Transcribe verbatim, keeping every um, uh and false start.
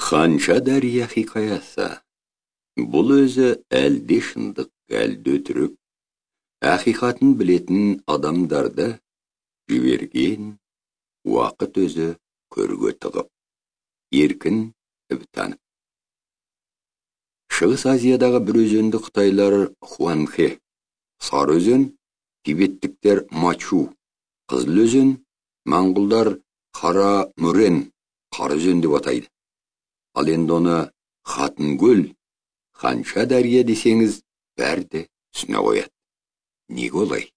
Ханша дария хикаясы. Бұл өзі әлде шындық, әлде өтірік. Ақиқатын білетін адамдарды жіберген уақыт өзі көрге тығып. Еркін Ібтанов. Шығыс Азиядағы бір өзенді қытайлар Хуанхэ, сары өзен тибеттіктер Мачу, қызыл өзен моңғолдар Қара Мүрен, қара өзен деп атайды. Ал енді оны Хатын көл, Ханша дария десеңіз, бәрі де түсіне қояды. Неге олай?